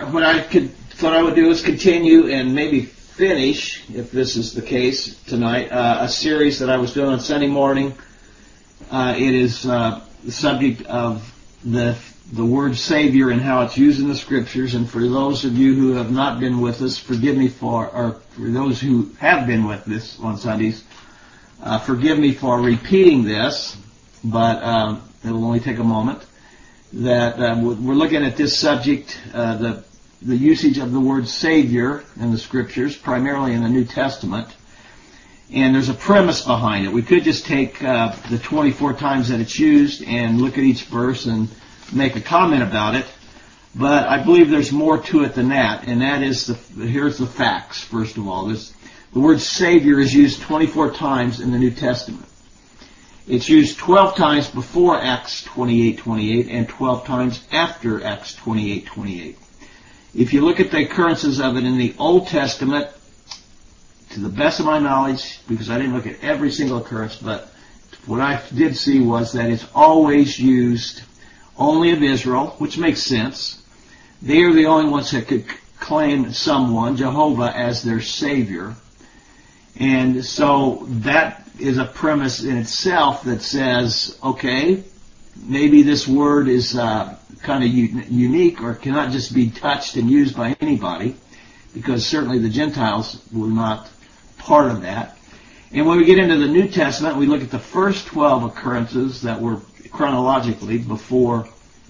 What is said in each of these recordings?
thought I would do is continue and maybe finish, if this is the case tonight, a series that I was doing on Sunday morning. It is the subject of the word Savior and how it's used in the Scriptures. And for those of you who have not been with us, forgive me or for those who have been with us on Sundays, forgive me for repeating this, but it will only take a moment. That we're looking at this subject, the usage of the word Savior in the Scriptures, primarily in the New Testament. And there's a premise behind it. We could just take the 24 times that it's used and look at each verse and make a comment about it. But I believe there's more to it than that. And that is, here's the facts, first of all. The word Savior is used 24 times in the New Testament. It's used 12 times before Acts 28:28 and 12 times after Acts 28:28. If you look at the occurrences of it in the Old Testament, to the best of my knowledge, because I didn't look at every single occurrence, but what I did see was that it's always used only of Israel, which makes sense. They are the only ones that could claim someone, Jehovah, as their Savior. And so that is a premise in itself that says, okay, maybe this word is kind of unique or cannot just be touched and used by anybody, because certainly the Gentiles were not part of that. And when we get into the New Testament, we look at the first 12 occurrences that were chronologically before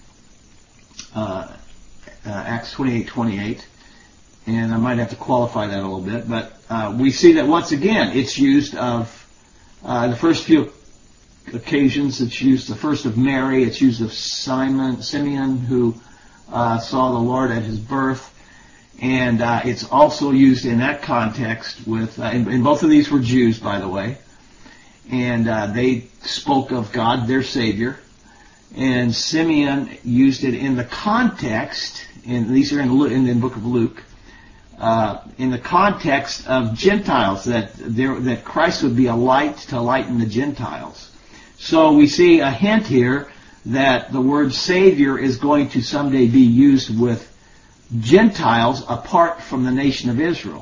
Acts 28:28. And I might have to qualify that a little bit, but we see that once again it's used of the first few occasions. It's used the first of Mary. It's used of Simeon, who saw the Lord at his birth. And it's also used in that context with, and both of these were Jews, by the way. And they spoke of God, their Savior. And Simeon used it in the context, and these are in the book of Luke, in the context of Gentiles, that Christ would be a light to lighten the Gentiles. So we see a hint here that the word Savior is going to someday be used with Gentiles apart from the nation of Israel.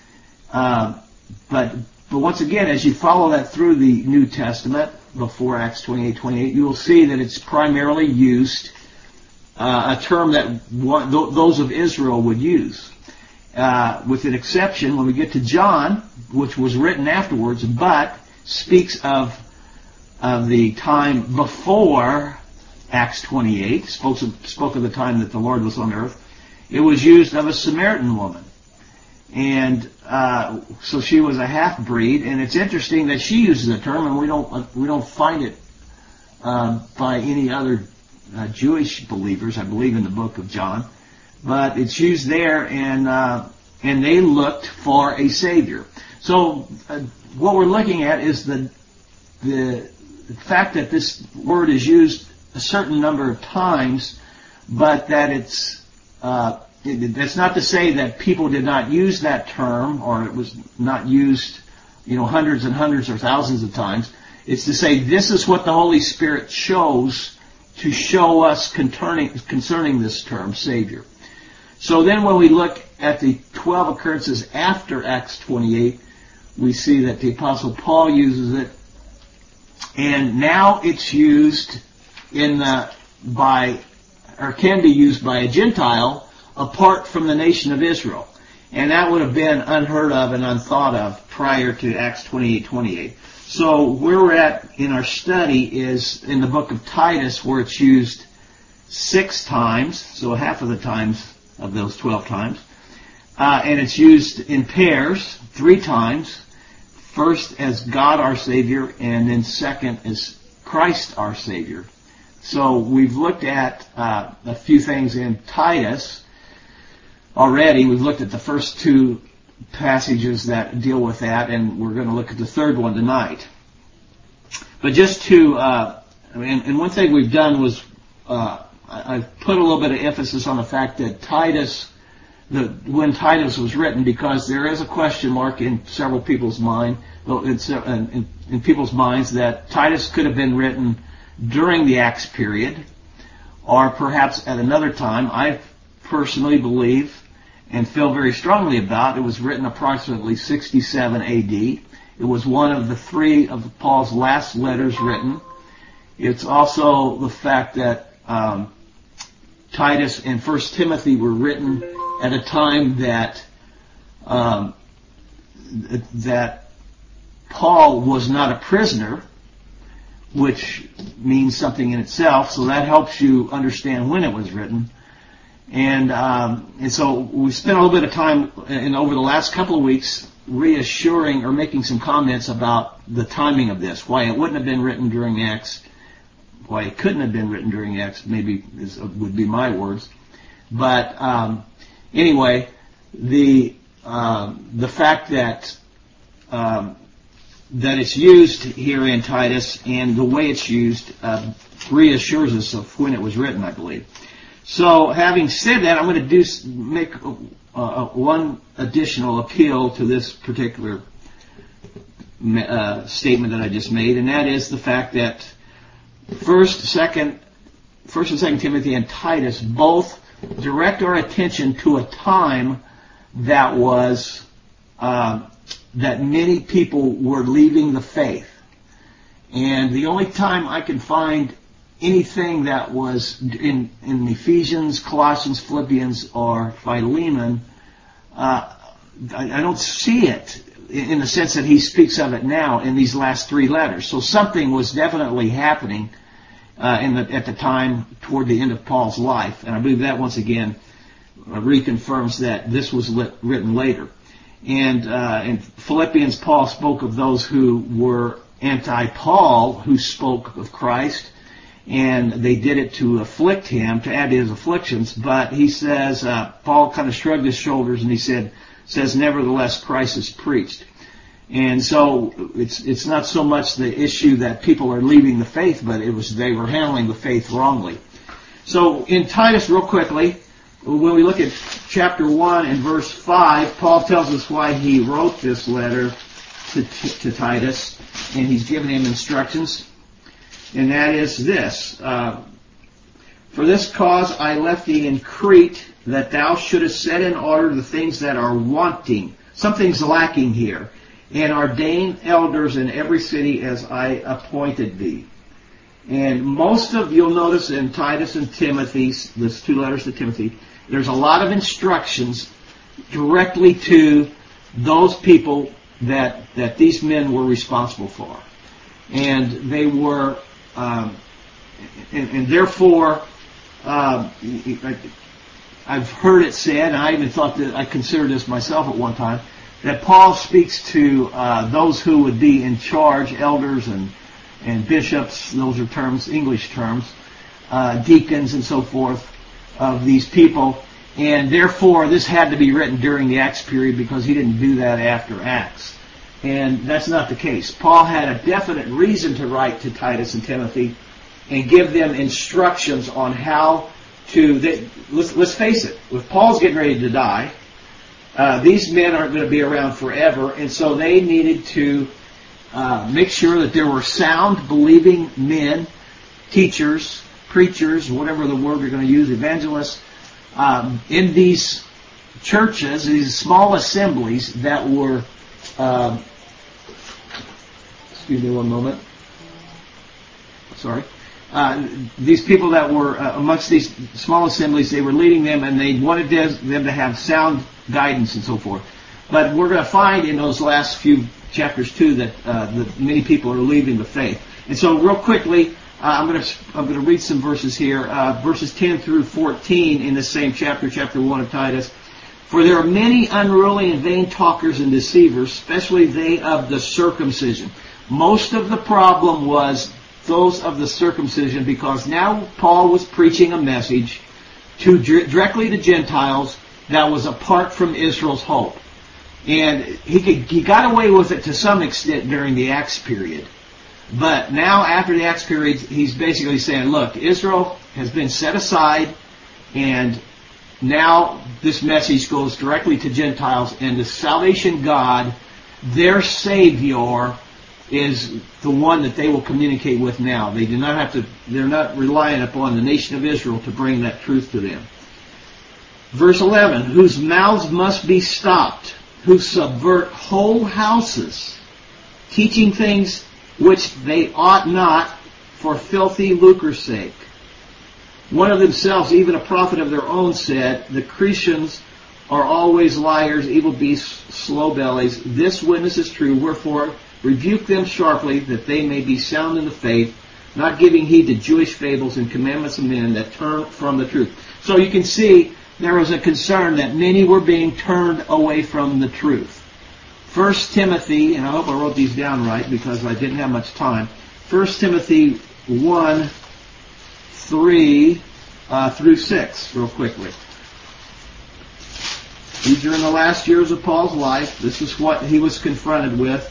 But once again, as you follow that through the New Testament, before Acts 28:28, you will see that it's primarily used, a term that those of Israel would use. With an exception, when we get to John, which was written afterwards, but speaks of the time before Acts 28, spoke of the time that the Lord was on earth. It was used of a Samaritan woman. And so she was a half-breed, and it's interesting that she uses the term, and we don't find it by any other Jewish believers, I believe, in the book of John. But it's used there, and they looked for a Savior. So what we're looking at is the fact that this word is used a certain number of times, but that that's not to say that people did not use that term, or it was not used, hundreds and hundreds or thousands of times. It's to say this is what the Holy Spirit chose to show us concerning this term, Savior. So then when we look at the 12 occurrences after Acts 28, we see that the Apostle Paul uses it, and now it's used can be used by a Gentile apart from the nation of Israel. And that would have been unheard of and unthought of prior to Acts 28:28. So where we're at in our study is in the book of Titus, where it's used 6 times, so half of the times of those 12 times. And it's used in pairs 3 times. First as God our Savior, and then second as Christ our Savior. So we've looked at a few things in Titus already. We've looked at the first 2 passages that deal with that, and we're going to look at the third one tonight. But just to, and one thing we've done was, I've put a little bit of emphasis on the fact that Titus, when Titus was written, because there is a question mark in several people's mind, in people's minds, that Titus could have been written during the Acts period, or perhaps at another time. I've personally believe and feel very strongly about. It was written approximately 67 A.D. It was one of the three of Paul's last letters written. It's also the fact that Titus and 1 Timothy were written at a time that that Paul was not a prisoner, which means something in itself, so that helps you understand when it was written. And so we spent a little bit of time over the last couple of weeks reassuring or making some comments about the timing of this, why it wouldn't have been written during Acts, why it couldn't have been written during Acts, maybe would be my words. But anyway, the fact that it's used here in Titus and the way it's used reassures us of when it was written, I believe. So, having said that, I'm going to make one additional appeal to this particular statement that I just made, and that is the fact that First and Second Timothy and Titus both direct our attention to a time that was that many people were leaving the faith, and the only time I can find anything that was in Ephesians, Colossians, Philippians, or Philemon, I don't see it in the sense that he speaks of it now in these last three letters. So something was definitely happening at the time toward the end of Paul's life, and I believe that once again reconfirms that this was written later. And in Philippians, Paul spoke of those who were anti-Paul, who spoke of Christ, and they did it to afflict him, to add to his afflictions. But he says, Paul kind of shrugged his shoulders and he says, nevertheless, Christ is preached. And so it's not so much the issue that people are leaving the faith, but they were handling the faith wrongly. So in Titus, real quickly, when we look at chapter 1 and verse 5, Paul tells us why he wrote this letter to Titus, and he's given him instructions. And that is this: for this cause I left thee in Crete, that thou shouldest set in order the things that are wanting. Something's lacking here. And ordain elders in every city as I appointed thee. And you'll notice in Titus and Timothy, these two letters to Timothy, there's a lot of instructions directly to those people that these men were responsible for. And they were, and therefore, I've heard it said, and I even thought that I considered this myself at one time, that Paul speaks to those who would be in charge, elders and bishops, those are terms, English terms, deacons and so forth, of these people, and therefore this had to be written during the Acts period because he didn't do that after Acts. And that's not the case. Paul had a definite reason to write to Titus and Timothy and give them instructions on how to, let's face it, if Paul's getting ready to die, these men aren't going to be around forever, and so they needed to make sure that there were sound, believing men, teachers, preachers, whatever the word you're going to use, evangelists, in these churches, these small assemblies that were, excuse me one moment, sorry, these people that were amongst these small assemblies, they were leading them, and they wanted them to have sound guidance and so forth. But we're going to find in those last few chapters too that many people are leaving the faith. And so, real quickly, I'm going to read some verses here, verses 10 through 14 in the same chapter 1 of Titus. For there are many unruly and vain talkers and deceivers, especially they of the circumcision. Most of the problem was those of the circumcision, because now Paul was preaching a message directly to Gentiles that was apart from Israel's hope. And he got away with it to some extent during the Acts period. But now, after the Acts period, he's basically saying, look, Israel has been set aside, and now this message goes directly to Gentiles, and the salvation God, their Savior, is the one that they will communicate with now. They do not have to, they're not relying upon the nation of Israel to bring that truth to them. Verse 11, whose mouths must be stopped, who subvert whole houses, teaching things which they ought not for filthy lucre's sake. One of themselves, even a prophet of their own, said, the Cretians are always liars, evil beasts, slow bellies. This witness is true, wherefore rebuke them sharply, that they may be sound in the faith, not giving heed to Jewish fables and commandments of men that turn from the truth. So you can see there was a concern that many were being turned away from the truth. 1 Timothy, and I hope I wrote these down right because I didn't have much time. 1 Timothy 1, 3 through 6, real quickly. These are in the last years of Paul's life. This is what he was confronted with.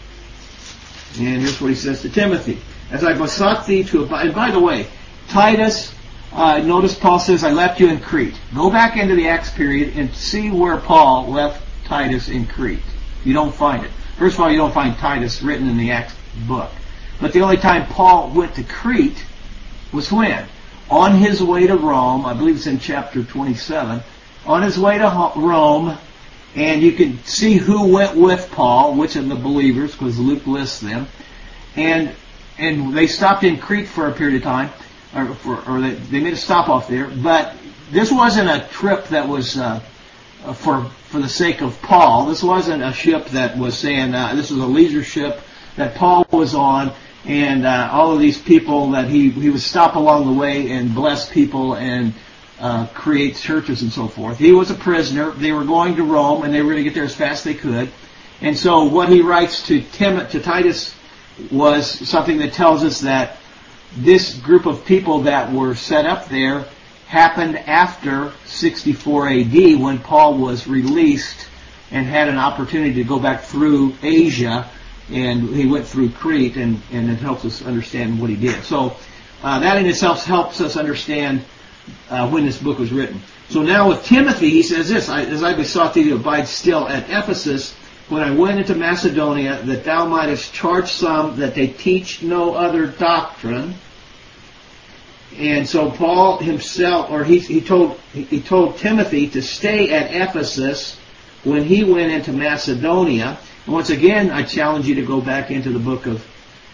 And here's what he says to Timothy. As I besought thee to abide... And by the way, Titus, notice Paul says, I left you in Crete. Go back into the Acts period and see where Paul left Titus in Crete. You don't find it. First of all, you don't find Titus written in the Acts book. But the only time Paul went to Crete was when? On his way to Rome, I believe it's in chapter 27, on his way to Rome, and you can see who went with Paul, which of the believers, because Luke lists them, and they stopped in Crete for a period of time, or they made a stop off there, but this wasn't a trip that was for the sake of Paul. This wasn't a ship that was saying, this was a leisure ship that Paul was on, and all of these people that he would stop along the way and bless people and create churches and so forth. He was a prisoner. They were going to Rome, and they were going to get there as fast as they could. And so what he writes to Titus was something that tells us that this group of people that were set up there happened after 64 AD when Paul was released and had an opportunity to go back through Asia, and he went through Crete, and it helps us understand what he did. So that in itself helps us understand when this book was written. So now with Timothy, he says this, as I besought thee to abide still at Ephesus, when I went into Macedonia, that thou mightest charge some that they teach no other doctrine. And so Paul himself, or he told Timothy to stay at Ephesus when he went into Macedonia. And once again, I challenge you to go back into the book of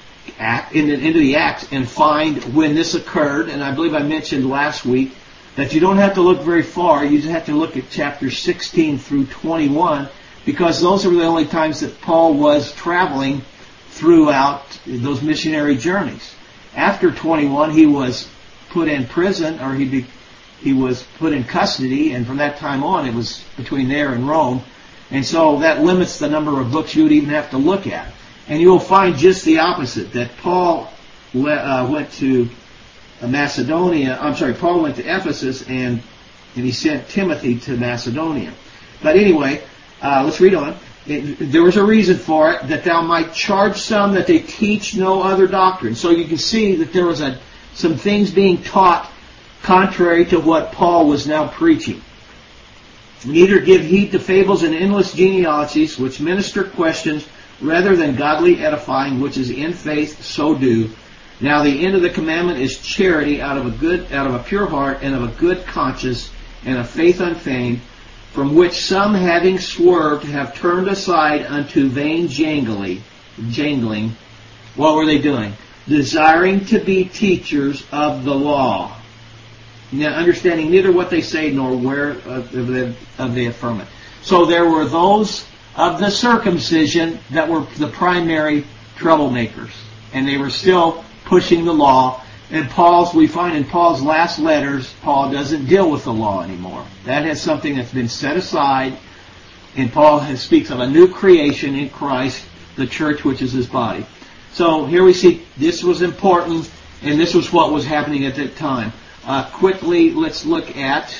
into the Acts and find when this occurred. And I believe I mentioned last week that you don't have to look very far. You just have to look at chapters 16 through 21, because those are the only times that Paul was traveling throughout those missionary journeys. After 21, he was put in prison, or he was put in custody, and from that time on, it was between there and Rome. And so that limits the number of books you would even have to look at. And you will find just the opposite, that Paul went to Macedonia. Paul went to Ephesus, and he sent Timothy to Macedonia. But anyway, let's read on. There was a reason for it, that thou might charge some that they teach no other doctrine. So you can see that there was some things being taught contrary to what Paul was now preaching. Neither give heed to fables and endless genealogies, which minister questions rather than godly edifying, which is in faith, so do. Now the end of the commandment is charity out of a pure heart and of a good conscience and a faith unfeigned, from which some, having swerved, have turned aside unto vain jangling. What were they doing? Desiring to be teachers of the law, now understanding neither what they say nor where of they affirm it. So there were those of the circumcision that were the primary troublemakers, and they were still pushing the law. And we find in Paul's last letters, Paul doesn't deal with the law anymore. That is something that's been set aside, and Paul speaks of a new creation in Christ, the church, which is his body. So here we see this was important, and this was what was happening at that time. Quickly, let's look at,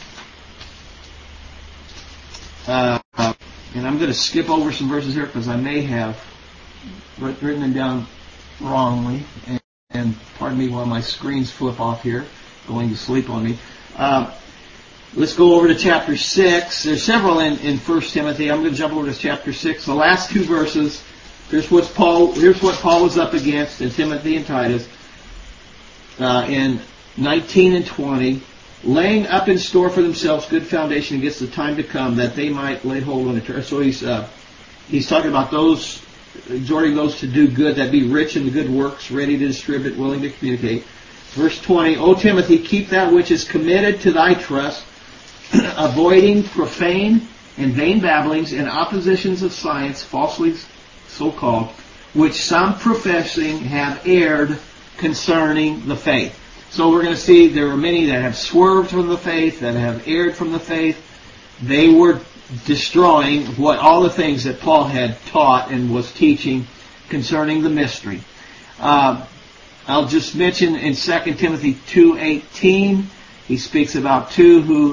and I'm going to skip over some verses here because I may have written them down wrongly, and pardon me while my screens flip off here, going to sleep on me. Let's go over to chapter 6. There's several in 1 Timothy. I'm going to jump over to chapter 6. The last two verses, here's what Paul was up against in Timothy and Titus. In 19 and 20, laying up in store for themselves good foundation against the time to come, that they might lay hold on eternity. So he's talking about those, exhorting those to do good, that be rich in the good works, ready to distribute, willing to communicate. Verse 20, O Timothy, keep that which is committed to thy trust, avoiding profane and vain babblings and oppositions of science, falsely so called, which some professing have erred concerning the faith. So we're going to see there are many that have swerved from the faith, that have erred from the faith. They were destroying all the things that Paul had taught and was teaching concerning the mystery. I'll just mention in 2 Timothy 2:18, he speaks about two who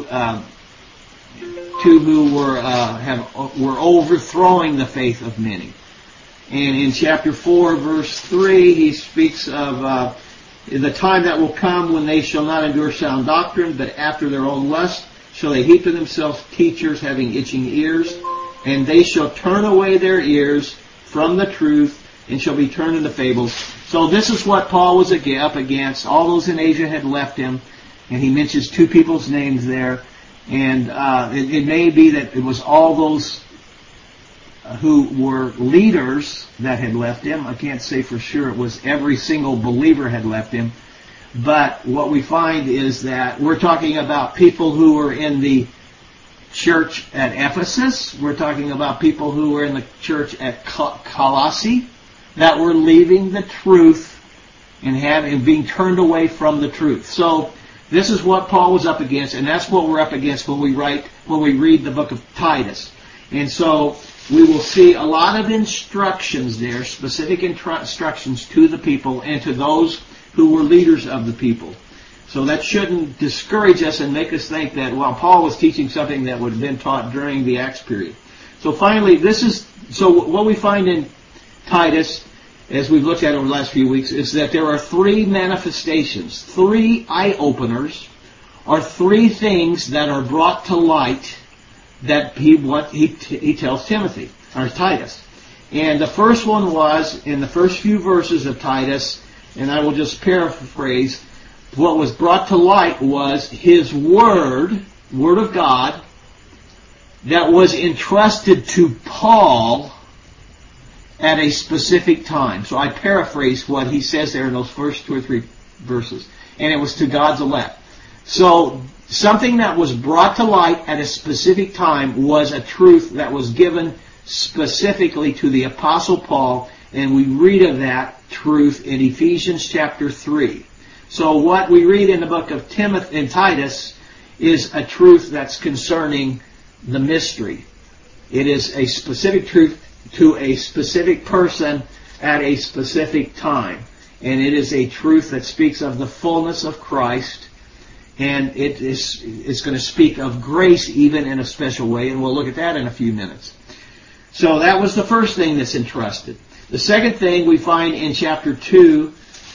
were overthrowing the faith of many. And in chapter 4, verse 3, he speaks of the time that will come when they shall not endure sound doctrine, but after their own lust shall they heap to themselves teachers having itching ears, and they shall turn away their ears from the truth and shall be turned into fables. So this is what Paul was up against. All those in Asia had left him, and he mentions two people's names there. And it may be that it was all those who were leaders that had left him. I can't say for sure it was every single believer had left him. But what we find is that we're talking about people who were in the church at Ephesus. We're talking about people who were in the church at Colossae that were leaving the truth and being turned away from the truth. So this is what Paul was up against, and that's what we're up against when we read the book of Titus. And so we will see a lot of instructions there, specific instructions to the people and to those who were leaders of the people. So that shouldn't discourage us and make us think that, well, Paul was teaching something that would have been taught during the Acts period. So finally, what we find in Titus, as we've looked at over the last few weeks, is that there are three manifestations, three eye-openers, or three things that are brought to light that he tells Timothy, or Titus. And the first one was, in the first few verses of Titus, and I will just paraphrase, what was brought to light was his word of God, that was entrusted to Paul at a specific time. So I paraphrase what he says there in those first 2 or 3 verses. And it was to God's elect. So something that was brought to light at a specific time was a truth that was given specifically to the Apostle Paul, and we read of that truth in Ephesians chapter 3. So what we read in the book of Timothy and Titus is a truth that's concerning the mystery. It is a specific truth to a specific person at a specific time. And it is a truth that speaks of the fullness of Christ, and it's going to speak of grace even in a special way, and we'll look at that in a few minutes. So that was the first thing that's entrusted. The second thing we find in chapter 2,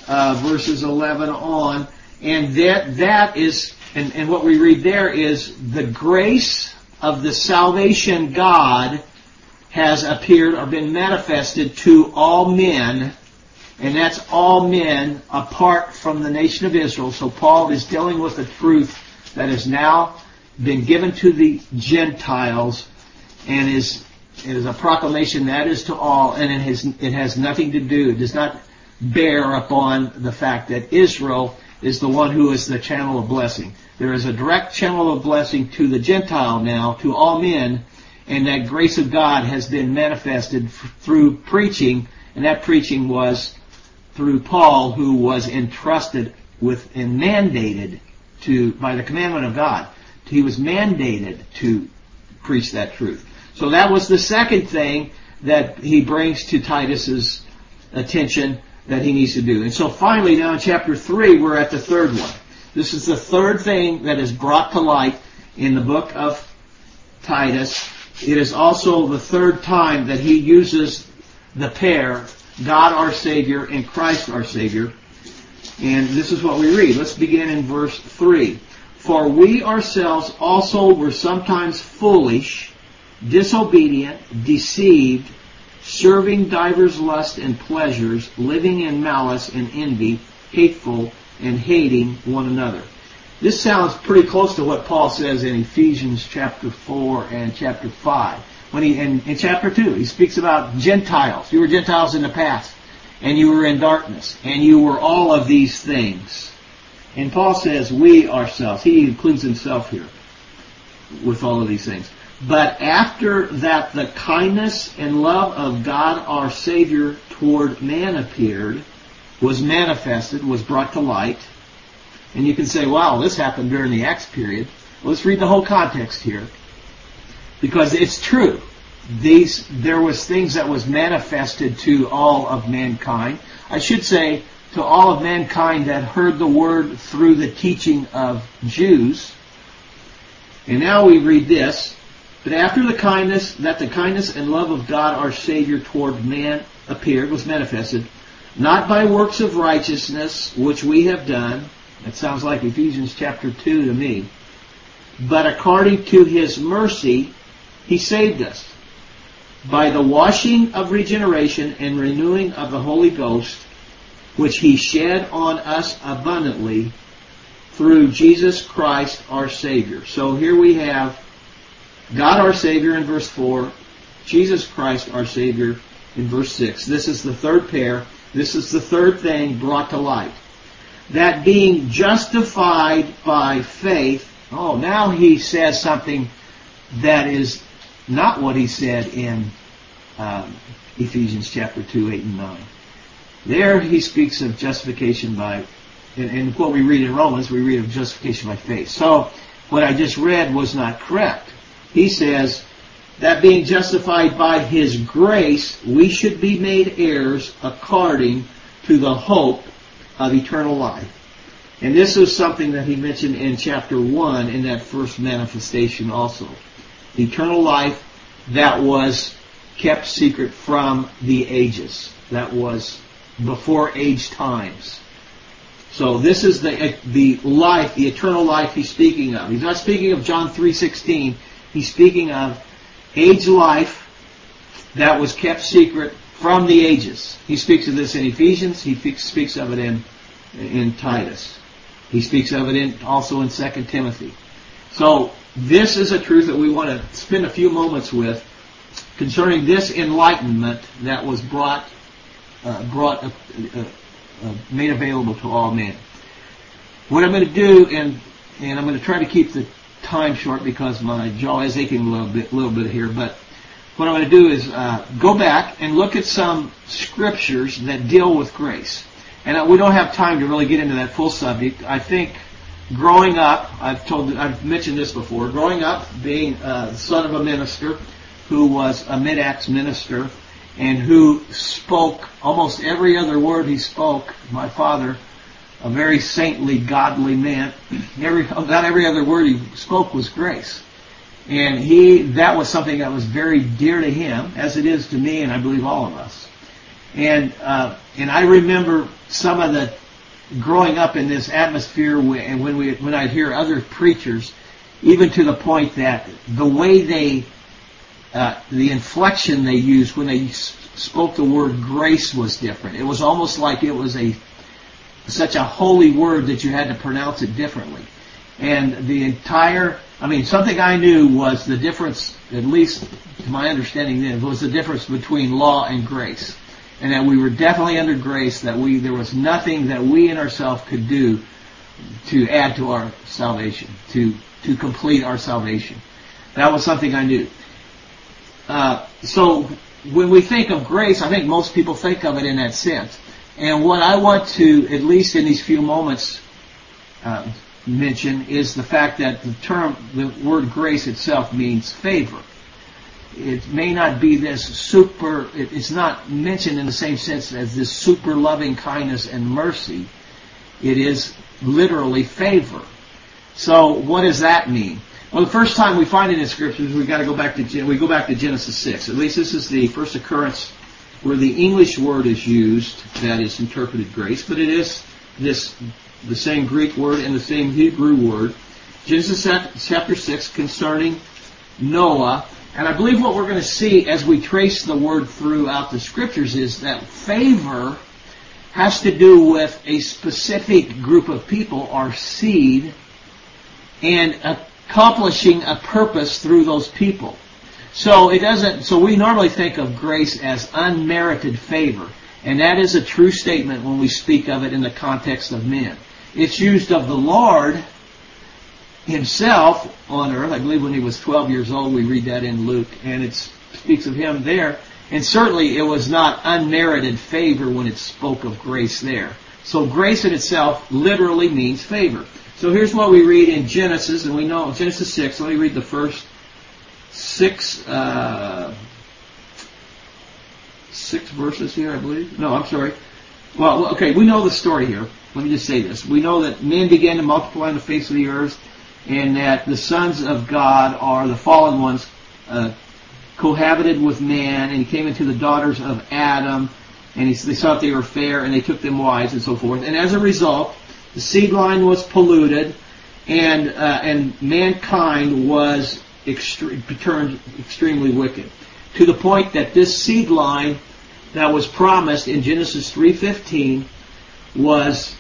verses 11 on, and that is, and what we read there is, the grace of the salvation God has appeared or been manifested to all men, and that's all men apart from the nation of Israel. So Paul is dealing with a truth that has now been given to the Gentiles, and is a proclamation that is to all, and it has nothing to do, it does not bear upon the fact that Israel is the one who is the channel of blessing. There is a direct channel of blessing to the Gentile now, to all men, and that grace of God has been manifested through preaching, and that preaching was through Paul, who was entrusted with and mandated to, by the commandment of God, he was mandated to preach that truth. So that was the second thing that he brings to Titus's attention that he needs to do. And so finally, now in chapter 3, we're at the third one. This is the third thing that is brought to light in the book of Titus. It is also the third time that he uses the pair, God our Savior and Christ our Savior. And this is what we read. Let's begin in verse 3. For we ourselves also were sometimes foolish, disobedient, deceived, serving divers lusts and pleasures, living in malice and envy, hateful, and hating one another. This sounds pretty close to what Paul says in Ephesians chapter 4 and chapter 5. When in chapter 2, he speaks about Gentiles. You were Gentiles in the past, and you were in darkness, and you were all of these things. And Paul says, we ourselves, he includes himself here with all of these things. But after that the kindness and love of God our Savior toward man appeared, was manifested, was brought to light. And you can say, wow, this happened during the Acts period. Well, let's read the whole context here. Because it's true. There was things that was manifested to all of mankind. I should say, to all of mankind that heard the word through the teaching of Jews. And now we read this. But after the kindness and love of God our Savior toward man appeared, was manifested, not by works of righteousness which we have done. That sounds like Ephesians chapter 2 to me. But according to His mercy, He saved us by the washing of regeneration and renewing of the Holy Ghost, which He shed on us abundantly through Jesus Christ our Savior. So here we have God our Savior in verse 4, Jesus Christ our Savior in verse 6. This is the third pair. This is the third thing brought to light. That being justified by faith. Oh, now he says something that is not what he said in Ephesians chapter 2, 8 and 9. There he speaks of justification by, in what we read in Romans, we read of justification by faith. So what I just read was not correct. He says, that being justified by His grace, we should be made heirs according to the hope of eternal life. And this is something that he mentioned in chapter 1 in that first manifestation also. Eternal life that was kept secret from the ages. That was before age times. So this is the life, the eternal life he's speaking of. He's not speaking of John 3:16. He's speaking of age life that was kept secret from the ages. He speaks of this in Ephesians. He speaks of it in Titus. He speaks of it also in 2 Timothy. So this is a truth that we want to spend a few moments with concerning this enlightenment that was made available to all men. What I'm going to do, and I'm going to try to keep the time short because my jaw is aching a little bit here, but what I'm going to do is go back and look at some scriptures that deal with grace. And we don't have time to really get into that full subject. I think growing up, I've mentioned this before, growing up, being the son of a minister who was a mid-acts minister and who spoke almost every other word he spoke, my father, a very saintly, godly man, about every other word he spoke was grace. And that was something that was very dear to him, as it is to me, and I believe all of us. And I remember some of the growing up in this atmosphere, and when I hear other preachers, even to the point that the way the inflection they used when they spoke the word grace was different. It was almost like it was such a holy word that you had to pronounce it differently. And something I knew was the difference, at least to my understanding then, was the difference between law and grace. And that we were definitely under grace, that there was nothing that we in ourselves could do to add to our salvation, to complete our salvation. That was something I knew. So when we think of grace, I think most people think of it in that sense. And what I want to, at least in these few moments, mention is the fact that the word grace itself means favor. It may not be it's not mentioned in the same sense as this super loving kindness and mercy. It is literally favor. So what does that mean? Well, the first time we find it in Scriptures, we go back to Genesis 6. At least this is the first occurrence where the English word is used that is interpreted grace, but it is the same Greek word and the same Hebrew word. Genesis chapter 6 concerning Noah. And I believe what we're going to see as we trace the word throughout the Scriptures is that favor has to do with a specific group of people, our seed, and accomplishing a purpose through those people. So we normally think of grace as unmerited favor, and that is a true statement when we speak of it in the context of men. It's used of the Lord himself on earth. I believe when he was 12 years old, we read that in Luke, and it speaks of him there. And certainly it was not unmerited favor when it spoke of grace there. So grace in itself literally means favor. So here's what we read in Genesis, and we know Genesis 6. Let me read the first six verses here, I believe. No, I'm sorry. Well, okay, we know the story here. Let me just say this. We know that men began to multiply on the face of the earth, and that the sons of God are the fallen ones, cohabited with man, and he came into the daughters of Adam, and they thought they were fair, and they took them wives, and so forth. And as a result, the seed line was polluted, and mankind was turned extremely wicked, to the point that this seed line that was promised in Genesis 3:15 was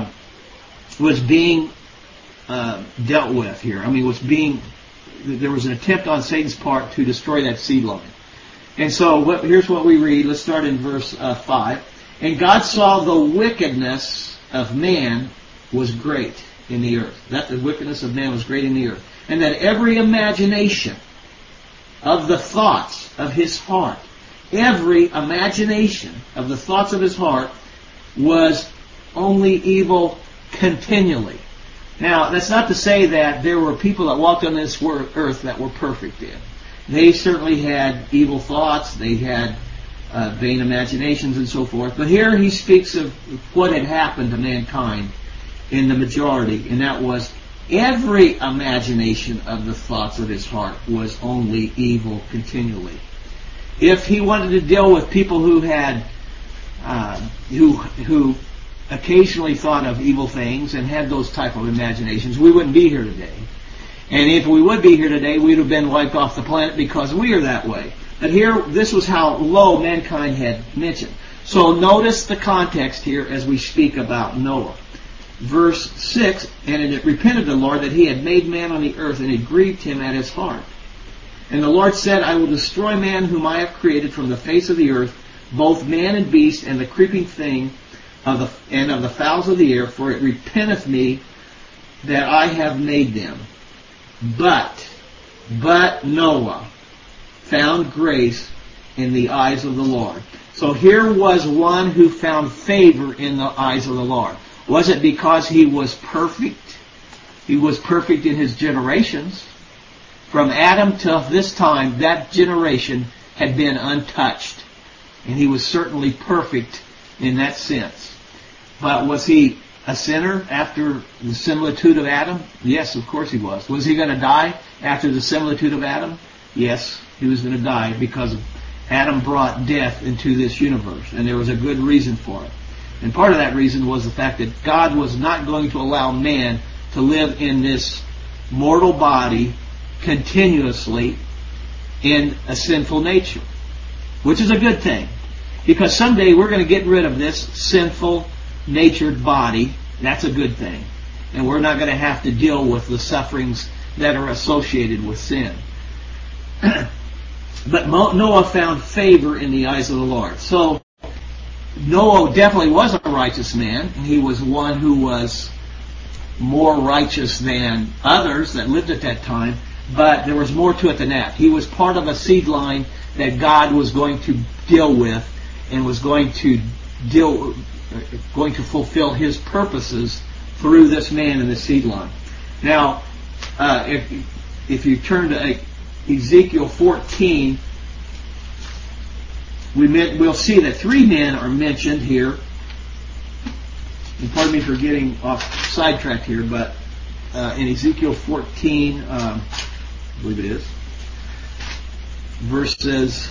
being dealt with here. I mean, there was an attempt on Satan's part to destroy that seed line. And so here's what we read. Let's start in verse 5. And God saw the wickedness of man was great in the earth. That the wickedness of man was great in the earth. And that every imagination of the thoughts of his heart, every imagination of the thoughts of his heart was only evil continually. Now, that's not to say that there were people that walked on this earth that were perfect in. They certainly had evil thoughts, they had vain imaginations and so forth. But here he speaks of what had happened to mankind in the majority, and that was every imagination of the thoughts of his heart was only evil continually. If he wanted to deal with people who had who occasionally thought of evil things and had those type of imaginations, we wouldn't be here today. And if we would be here today, we'd have been wiped off the planet because we are that way. But here, this was how low mankind had mentioned. So notice the context here as we speak about Noah. Verse 6, and it repented the Lord that he had made man on the earth, and it grieved him at his heart. And the Lord said, I will destroy man whom I have created from the face of the earth, both man and beast, and the creeping thing, of the fowls of the air, for it repenteth me that I have made them. But Noah found grace in the eyes of the Lord. So here was one who found favor in the eyes of the Lord. Was it because he was perfect? He was perfect in his generations. From Adam till this time, that generation had been untouched. And he was certainly perfect in that sense. But was he a sinner after the similitude of Adam? Yes, of course he was. Was he going to die after the similitude of Adam? Yes, he was going to die because Adam brought death into this universe. And there was a good reason for it. And part of that reason was the fact that God was not going to allow man to live in this mortal body continuously in a sinful nature. Which is a good thing. Because someday we're going to get rid of this sinful natured body. That's a good thing. And we're not going to have to deal with the sufferings that are associated with sin. But Noah found favor in the eyes of the Lord. So Noah definitely was a righteous man, and he was one who was more righteous than others that lived at that time, but there was more to it than that. He was part of a seed line that God was going to deal with and was going to fulfill his purposes through this man in the seed line. Now, if you turn to Ezekiel 14, we'll see that three men are mentioned here. And pardon me for getting off sidetracked here, but in Ezekiel 14, I believe it is, verses,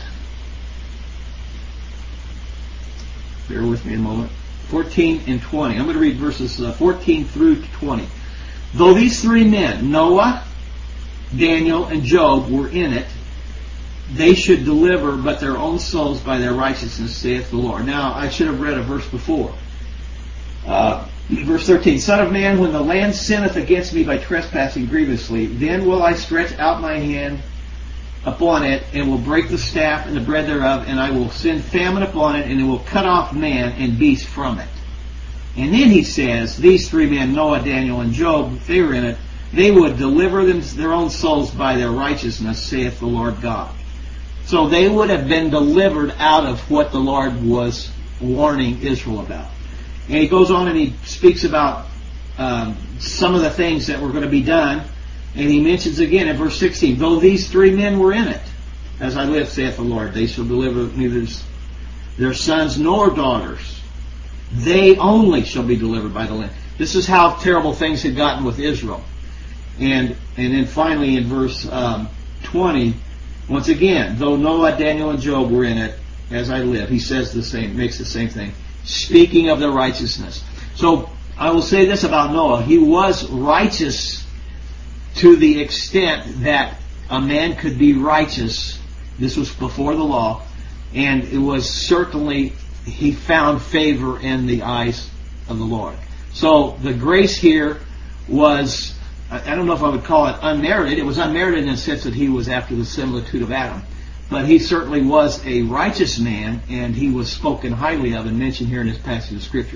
bear with me a moment, 14 and 20. I'm going to read verses 14 through to 20. Though these three men, Noah, Daniel, and Job, were in it, they should deliver but their own souls by their righteousness, saith the Lord. Now, I should have read a verse before. Verse 13, Son of man, when the land sinneth against me by trespassing grievously, then will I stretch out my hand upon it, and will break the staff and the bread thereof, and I will send famine upon it, and it will cut off man and beast from it. And then he says, these three men, Noah, Daniel, and Job, if they were in it, they would deliver their own souls by their righteousness, saith the Lord God. So they would have been delivered out of what the Lord was warning Israel about. And he goes on and he speaks about some of the things that were going to be done. And he mentions again in verse 16, though these three men were in it, as I live, saith the Lord, they shall deliver neither their sons nor daughters. They only shall be delivered by the land. This is how terrible things had gotten with Israel. And then finally in verse 20, once again, though Noah, Daniel, and Job were in it, as I live, he says the same, makes the same thing. Speaking of the righteousness. So I will say this about Noah. He was righteous to the extent that a man could be righteous. This was before the law. And it was certainly, he found favor in the eyes of the Lord. So the grace here was, I don't know if I would call it unmerited. It was unmerited in the sense that he was after the similitude of Adam. But he certainly was a righteous man, and he was spoken highly of and mentioned here in this passage of Scripture.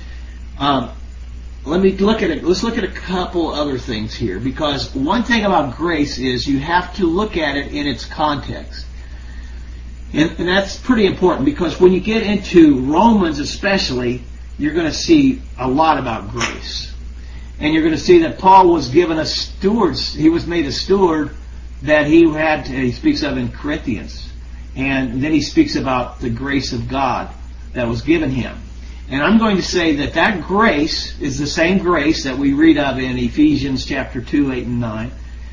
Let's look at a couple other things here, because one thing about grace is you have to look at it in its context. And that's pretty important, because when you get into Romans especially, you're going to see a lot about grace. And you're going to see that Paul was given a steward. He was made a steward that he speaks of in Corinthians. And then he speaks about the grace of God that was given him. And I'm going to say that grace is the same grace that we read of in Ephesians chapter 2, 8, and 9.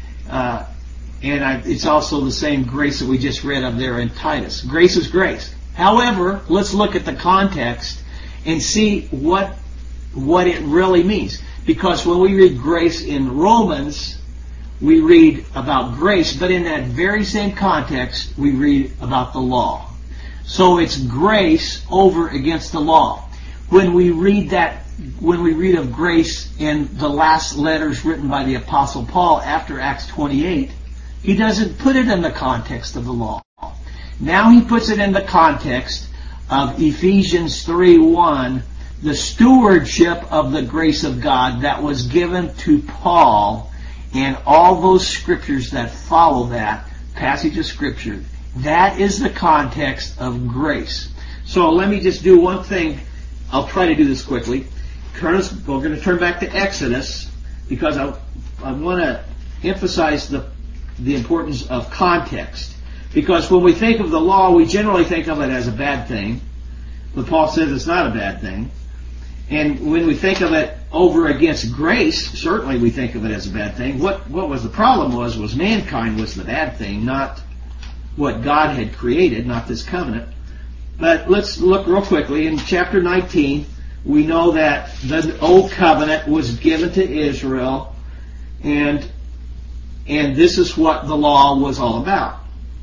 It's also the same grace that we just read of there in Titus. Grace is grace. However, let's look at the context and see what it really means. Because when we read grace in Romans, we read about grace, but in that very same context, we read about the law. So it's grace over against the law. When we read of grace in the last letters written by the Apostle Paul after Acts 28, he doesn't put it in the context of the law. Now he puts it in the context of Ephesians 3:1, the stewardship of the grace of God that was given to Paul, and all those scriptures that follow that passage of Scripture. That is the context of grace. So let me just do one thing. I'll try to do this quickly. We're going to turn back to Exodus, because I want to emphasize the importance of context. Because when we think of the law, we generally think of it as a bad thing. But Paul says it's not a bad thing. And when we think of it over against grace, certainly we think of it as a bad thing. What was the problem was mankind was the bad thing, not what God had created, not this covenant. But let's look real quickly. In chapter 19, we know that the old covenant was given to Israel, and this is what the law was all about.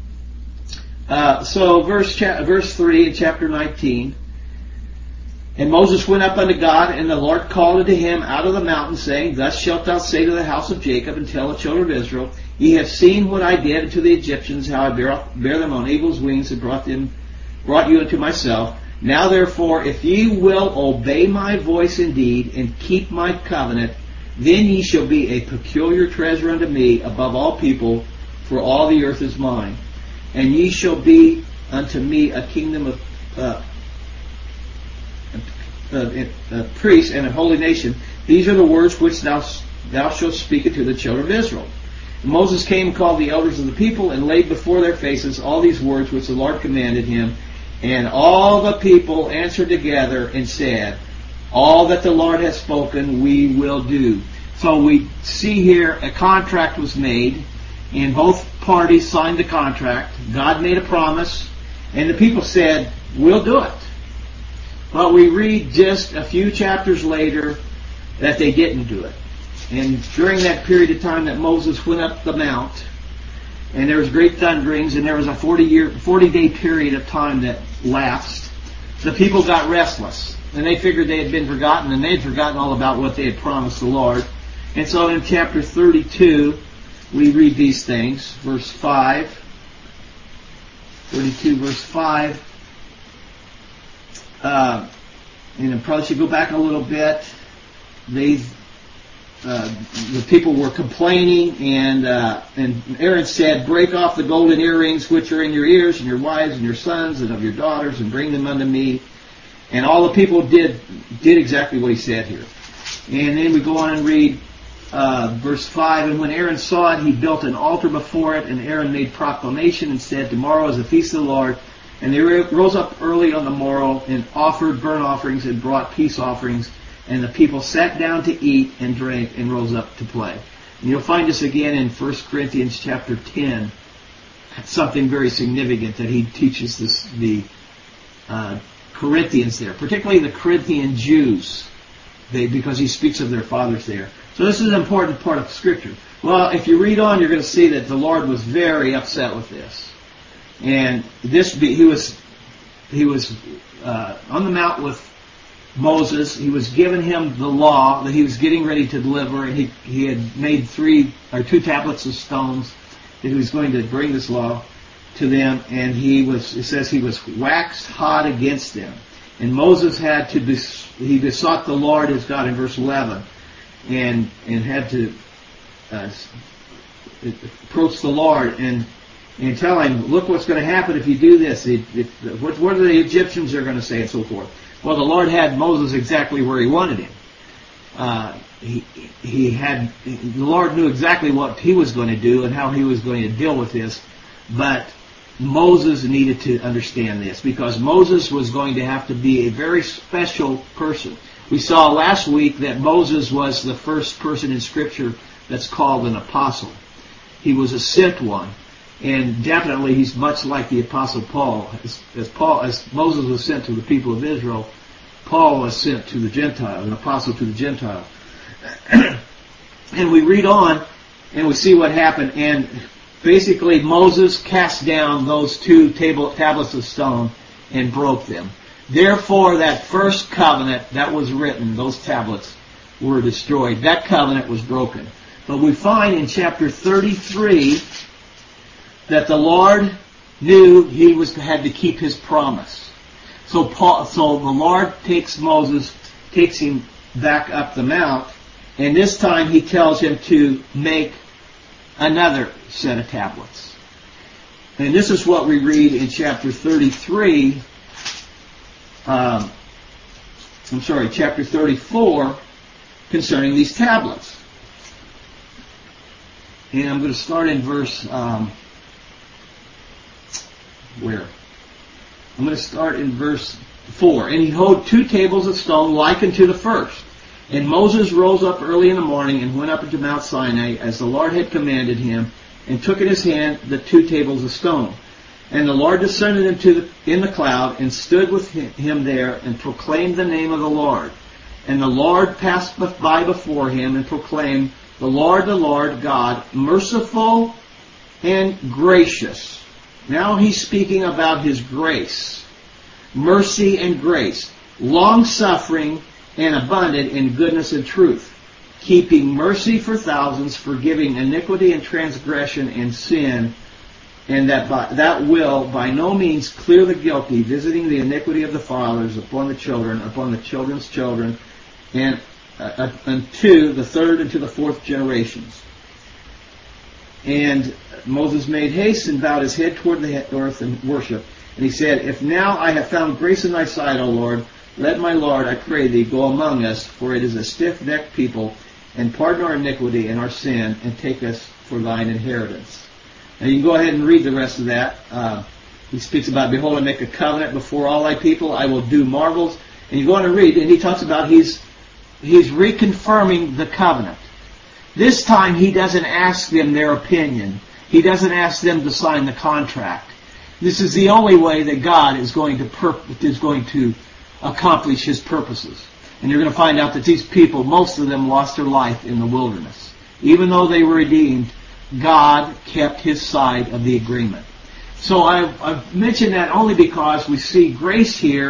So verse 3 in chapter 19, and Moses went up unto God, and the Lord called unto him out of the mountain, saying, Thus shalt thou say to the house of Jacob, and tell the children of Israel, Ye have seen what I did unto the Egyptians, how I bear them on eagle's wings, and brought you unto myself. Now therefore, if ye will obey my voice indeed, and keep my covenant, then ye shall be a peculiar treasure unto me above all people, for all the earth is mine. And ye shall be unto me a kingdom of priests and a holy nation. These are the words which thou shalt speak unto the children of Israel. And Moses came and called the elders of the people, and laid before their faces all these words which the Lord commanded him. And all the people answered together and said, All that the Lord has spoken we will do. So we see here a contract was made, and both parties signed the contract. God made a promise, and the people said, We'll do it. But we read just a few chapters later that they didn't do it. And during that period of time that Moses went up the mount, and there was great thunderings, and there was a 40-day period of time that lapsed, the people got restless. And they figured they had been forgotten, and they had forgotten all about what they had promised the Lord. And so in chapter 32, we read these things. Verse 5. 32 verse 5. And I probably should go back a little bit. The people were complaining, and Aaron said, "Break off the golden earrings which are in your ears, and your wives and your sons and of your daughters, and bring them unto me." And all the people did exactly what he said here. And then we go on and read verse 5. And when Aaron saw it, he built an altar before it, and Aaron made proclamation and said, "Tomorrow is the feast of the Lord." And they rose up early on the morrow and offered burnt offerings and brought peace offerings. And the people sat down to eat and drink and rose up to play. And you'll find this again in 1 Corinthians chapter 10. Something very significant that he teaches the Corinthians there, particularly the Corinthian Jews, because he speaks of their fathers there. So this is an important part of Scripture. Well, if you read on, you're going to see that the Lord was very upset with this. And he was on the mount with Moses. He was giving him the law that he was getting ready to deliver, and he had made 2 tablets of stones that he was going to bring this law to them. And it says he was waxed hot against them. And Moses he besought the Lord his God in verse 11, and had to approach the Lord and tell him, "Look what's going to happen if you do this. What are the Egyptians are going to say," and so forth. Well, the Lord had Moses exactly where he wanted him. The Lord knew exactly what he was going to do and how he was going to deal with this, but Moses needed to understand this, because Moses was going to have to be a very special person. We saw last week that Moses was the first person in Scripture that's called an apostle. He was a sent one. And definitely he's much like the Apostle Paul. As Moses was sent to the people of Israel, Paul was sent to the Gentiles, an apostle to the Gentiles. And we read on, and we see what happened. And basically Moses cast down those 2 tablets of stone and broke them. Therefore, that first covenant that was written, those tablets, were destroyed. That covenant was broken. But we find in chapter 33... that the Lord knew he had to keep his promise. So the Lord takes him back up the mount, and this time he tells him to make another set of tablets. And this is what we read in chapter 33, chapter 34, concerning these tablets. And I'm going to start in verse... I'm going to start in verse 4. And he hoed 2 tables of stone like unto the first. And Moses rose up early in the morning and went up into Mount Sinai as the Lord had commanded him, and took in his hand the 2 tables of stone. And the Lord descended in the cloud and stood with him there and proclaimed the name of the Lord. And the Lord passed by before him and proclaimed, the Lord God, merciful and gracious." Now he's speaking about his grace, mercy and grace, long-suffering and abundant in goodness and truth, keeping mercy for thousands, forgiving iniquity and transgression and sin, and that will by no means clear the guilty, visiting the iniquity of the fathers upon the children, upon the children's children, and unto the 3rd and to the 4th generations. And Moses made haste and bowed his head toward the earth and worshiped. And he said, "If now I have found grace in thy sight, O Lord, let my Lord, I pray thee, go among us, for it is a stiff-necked people, and pardon our iniquity and our sin, and take us for thine inheritance." Now you can go ahead and read the rest of that. He speaks about, "Behold, I make a covenant before all thy people, I will do marvels." And you go on and read, and he talks about he's reconfirming the covenant. This time he doesn't ask them their opinion. He doesn't ask them to sign the contract. This is the only way that God is going to accomplish his purposes. And you're going to find out that these people, most of them lost their life in the wilderness. Even though they were redeemed, God kept his side of the agreement. So I've mentioned that only because we see grace here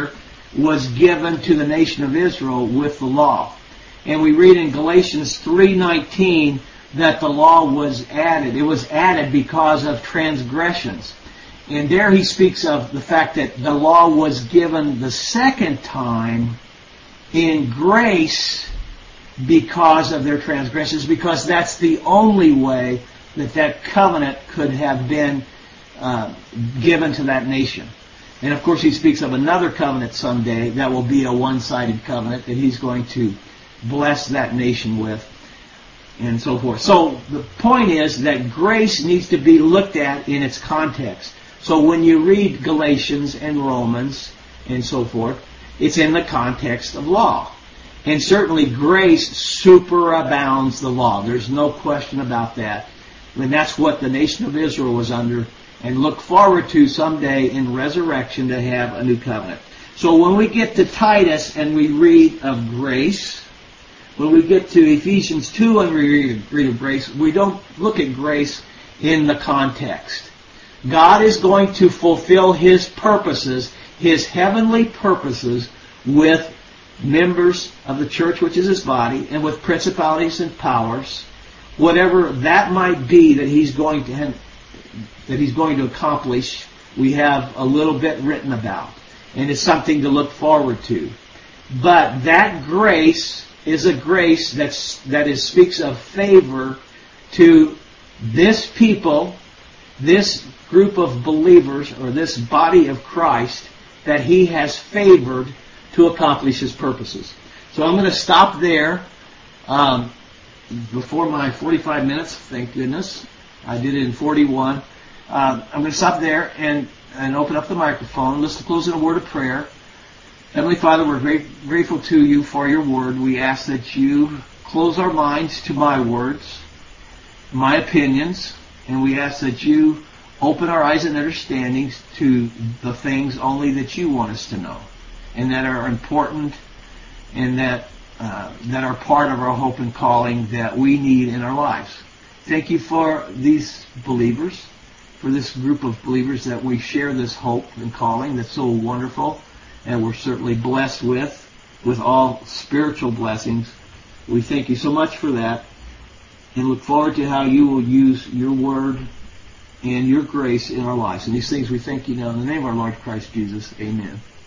was given to the nation of Israel with the law. And we read in Galatians 3:19 that the law was added. It was added because of transgressions. And there he speaks of the fact that the law was given the second time in grace because of their transgressions, because that's the only way that covenant could have been given to that nation. And of course he speaks of another covenant someday that will be a one-sided covenant that he's going to bless that nation with, and so forth. So the point is that grace needs to be looked at in its context. So when you read Galatians and Romans and so forth, it's in the context of law. And certainly grace superabounds the law. There's no question about that. And that's what the nation of Israel was under, and look forward to someday in resurrection to have a new covenant. So when we get to Titus and we read of grace, when we get to Ephesians 2 and we read of grace, we don't look at grace in the context. God is going to fulfill His purposes, His heavenly purposes, with members of the church, which is His body, and with principalities and powers, whatever that might be that He's going to accomplish. We have a little bit written about, and it's something to look forward to. But that grace is a grace that speaks of favor to this people, this group of believers, or this body of Christ, that He has favored to accomplish His purposes. So I'm going to stop there before my 45 minutes. Thank goodness. I did it in 41. I'm going to stop there and open up the microphone. Let's close in a word of prayer. Heavenly Father, we're grateful to You for Your word. We ask that You close our minds to my words, my opinions, and we ask that You open our eyes and understandings to the things only that You want us to know, and that are important, and that are part of our hope and calling that we need in our lives. Thank You for these believers, for this group of believers that we share this hope and calling that's so wonderful, and we're certainly blessed with all spiritual blessings. We thank You so much for that, and look forward to how You will use Your word and Your grace in our lives. And these things we thank You now in the name of our Lord Christ Jesus. Amen.